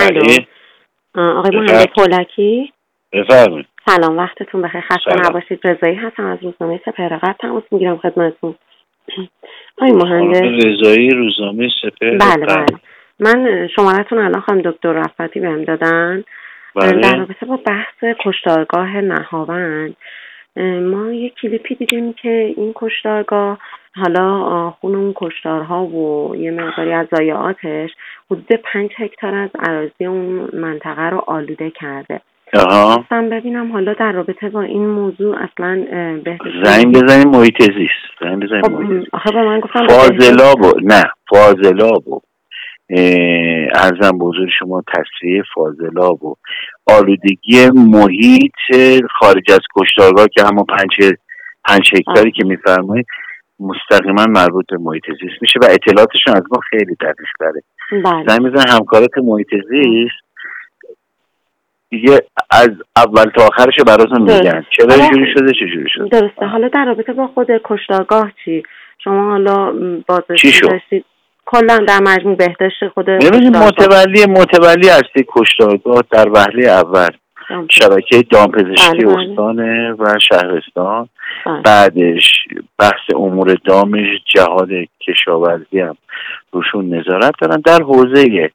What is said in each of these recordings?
بله. آقای مهندس هولکی بفرمایید. سلام، وقتتون بخیر، خسته نباشید. رضایی هستم از روزنامه سپهر قدر تماس میگیرم خدمتتون. آقای مهندس رضایی، روزنامه سپهر قدر. بله. من شمارتون الان خانم دکتر رفعتی بهم دادن. بله. در رابطه با بحث کشتارگاه نهاوند ما یک کلیپی دیدیم که این کشتارگاه حالا خون اون کشتارها و یه مقداری از ضایعاتش حدود 5 هکتار از اراضی اون منطقه رو آلوده کرده. خواستم ببینم حالا در رابطه با این موضوع اصلا زنگ بزنیم محیط زیست. آخه به من گفتم فاضلاب و عرضم بزرگ شما تصفیه فاضلاب و آلودگی محیط خارج از کشتارگاه که همون 5 هکتاری که میفرمایید مستقیما مربوط به محیط زیست میشه و اطلاعاتشون از ما خیلی دقیق تره. زنگ بزن همکارات محیط زیست دیگه از اول تا آخرش براتون میگن چرا اینجوری شده چجوری شده. درسته. حالا در رابطه با خود کشتارگاه چی؟ شما حالا بازرسی داشتید کلا در مجموع بهداشت خود متولی هستی کشتارگاه در وهله اول شبکه دامپزشکی استانه و شهرستان. بعدش بحث امور دامش جهاد کشاورزی هم روشون نظارت دارن. در حوزه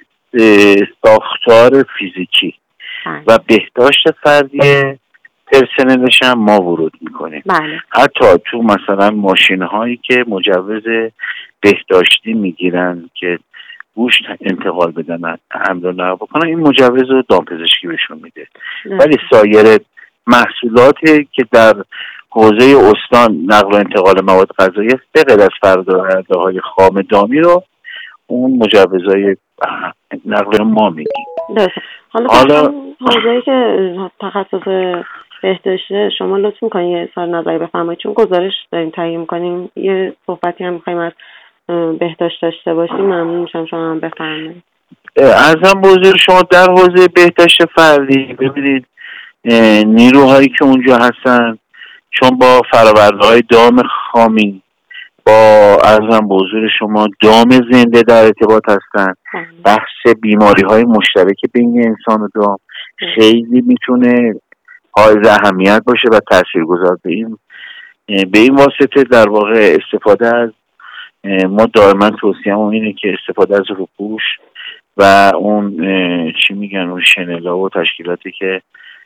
ساختار فیزیکی و بهداشت فردی پرسنلش هم ما ورود میکنیم. حتی تو مثلا ماشین هایی که مجوز بهداشتی میگیرن که گوشت انتقال بدن حمل و نقل بکنن این مجوز رو دامپزشکی بهشون میده. ولی سایر محصولاتی که در حوزه استان نقل و انتقال مواد غذایی به غیر از فرآورده های خام دامی رو اون مجوزهای نقل ما میگیم. حالا حوزه‌ای که تخصص بهداشت شما لطف می‌کنید یه سال نظری بفرمایید چون گزارش داریم تهیه می‌کنیم یه صحبتی هم می‌خوایم از بهداشت داشته باشیم. ممنون میشم شما هم بفرمایید. عرضم بزرگ شما در حوزه بهداشت فردی ببینید نیروهایی که اونجا هستن چون با فرآورده‌های دام خامی با عرضم بزرگ شما دام زنده در ارتباط هستن. بحث بیماری‌های مشترک بین انسان و دام خیلی میتونه حائز اهمیت باشه و تاثیرگذار. به این واسطه در واقع استفاده از ما دائما توصیه‌مون اینه که استفاده از روپوش و اون چی میگن اون شنلا و تشکیلاتی که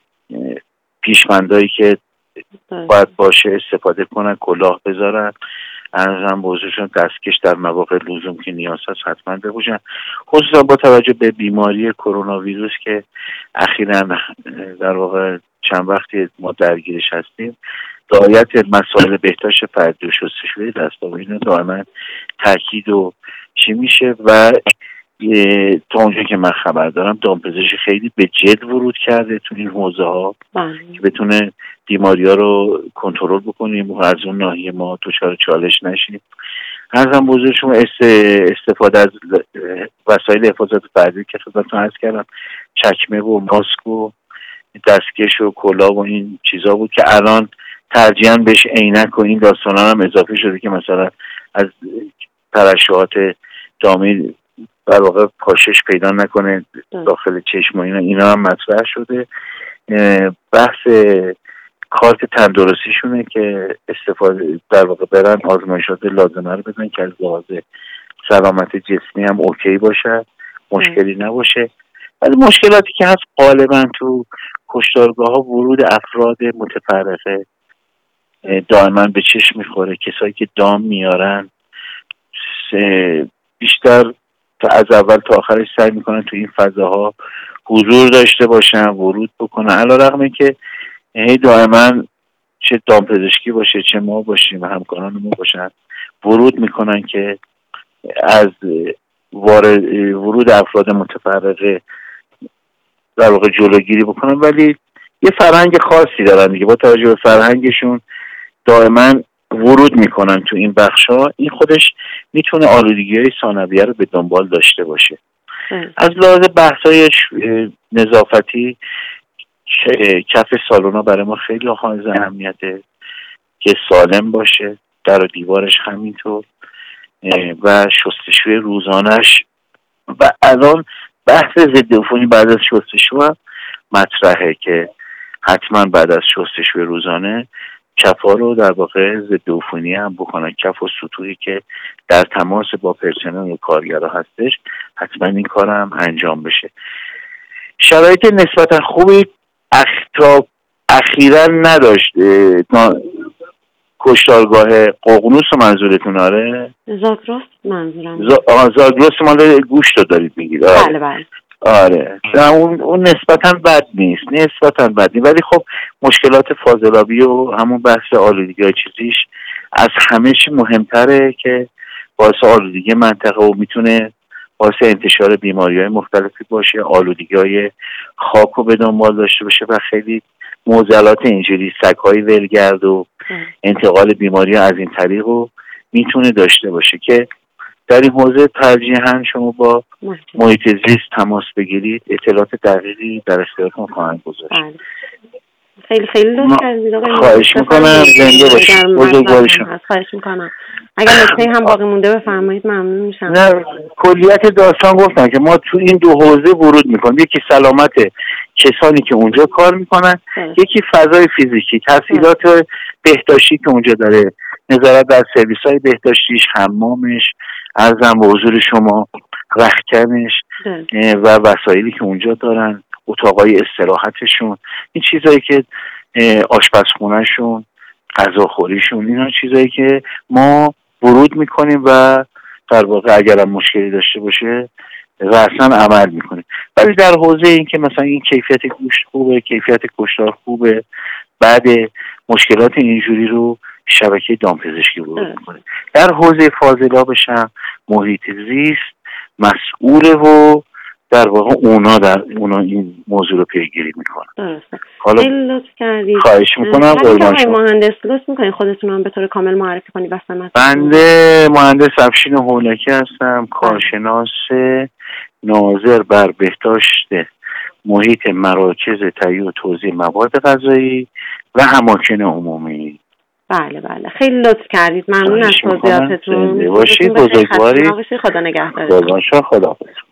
پیشمندایی که باید باشه استفاده کنن، کلاه بذارن، ارزم بزرگشون دستکش در مواقع لزوم که نیاز هست حتما بپوشن، خصوصا با توجه به بیماری کرونا ویروس که اخیراً در واقع چند وقتی ما درگیرش هستیم. رعایت مسائل بهداشت فردی و شستشوی دست‌ها و اینو دائما تاکید و چی میشه و تا اونجا که من خبر دارم دامپزشکی خیلی به جد ورود کرده تو این حوزه ها که بتونه بیماری ها رو کنترل بکنیم و از اون ناحیه ما دچار چالش نشیم. عرضم بزرگ شما استفاده از وسایل حفاظت فردی که خدمتتون عرض کردم چکمه و ماسک و دستکش و کلاه و این چیزا بود که الان ترجیحاً بهش عینک و این داستانا هم اضافه شده که مثلا از ترشحات دامی در واقع پاشش پیدا نکنه داخل چشم و اینا هم مطرح شده. بحث کارت تندرستیشونه که استفاده در واقع برن آزمایشات لازمه رو بدن که از لحاظ سلامت جسمی هم اوکی باشه، مشکلی نباشه. ولی مشکلاتی که هست غالبا تو کشتارگاه ها ورود افراد متفرقه دائما به چشم میخوره. کسایی که دام میارن بیشتر از اول تا آخرش سعی میکنن تو این فضاها حضور داشته باشن، ورود بکنن، علیرغم که دائما چه دامپزشکی باشه چه ما باشیم و همکاران ما باشن ورود میکنن که از ورود افراد متفرقه در واقع جلوگیری بکنن. ولی یه فرهنگ خاصی دارن دیگه، با توجه به فرهنگشون دائما ورود میکنن تو این بخشا. این خودش میتونه آلودگی‌های ثانویه رو به دنبال داشته باشه. از لحاظ بحث‌های نظافتی کف سالونا برای ما خیلی حائز اهمیته که سالم باشه، در و دیوارش همینطور و شستشوی روزانش. و الان بحث ضد عفونی بعد از شستشو هم مطرحه که حتما بعد از شستشوی روزانه کفا رو در واقع ضد عفونی هم بکنن. کف و سطوحی که در تماس با پرسنل و کارگرها هستش حتما این کار هم انجام بشه. شرایط نسبتا خوبی اخیرا نداشت کشتارگاه ققنوس رو منظورتون؟ آره زاگرس منظورم. زاگرس مال گوشت رو دارید میگید؟ بله بله. آره اون نسبتا بد نیست، ولی خب مشکلات فاضلابی و همون بحث آلودگی های چیزیش از همه چی مهمتره که باعث آلودگی منطقه و میتونه باعث انتشار بیماری های مختلفی باشه، آلودگی های خاک رو به دنبال داشته باشه و خیلی معضلات اینجوری سگ‌های ولگرد و انتقال بیماری ها از این طریق رو میتونه داشته باشه که در این حوزه ترجیحاً شما با محیط زیست تماس بگیرید، اطلاعات دقیقی در اختیارتون خواهند گذاشت. خیلی خیلی لطف کردید آقای مهندس. خواهش میکنم، زنده باشید. بزرگوارشون. خواهش میکنم. اگر نکته هم باقی مونده بفرمایید ممنون میشم. نه کلیت داستان گفتن که ما تو این دو حوزه ورود میکنیم، یکی سلامت کسانی که اونجا کار میکنن، یکی فضای فیزیکی، تسهیلات بهداشتی که اونجا داره، نظارت بر سرویس‌های بهداشتیش، حمامش، عرضم به حضور شما رختکنش و وسایلی که اونجا دارن، اتاقای استراحتشون، این چیزایی که آشپزخونهشون، غذاخوریشون، اینا چیزایی که ما ورود میکنیم و در واقع اگر هم مشکلی داشته باشه رأساً عمل میکنیم. ولی در حوزه این که مثلا این کیفیت گوشت خوبه، کیفیت کشتار خوبه، بعد مشکلات اینجوری رو شبکه دامپزشکی ورود میکنه. در حوزه فاضلابش هم محیط زیست مسئوله و در واقع اونا این موضوع رو پیگیری میکنن. درسته. حالا لطف کردید. خواهش میکنم. آقای مهندس لطف میکنید خودتون هم به طور کامل معرفی کنید واسه بنده مهندس افشین هولکی هستم، کارشناس ناظر بر بهداشت محیط مراکز تهیه و توزیع مواد غذایی و اماکن عمومی. بله بله خیلی لطف کردید. ممنون از توضیحاتتون. باشید. بزرگواری. خدا نگهدارتون. خدا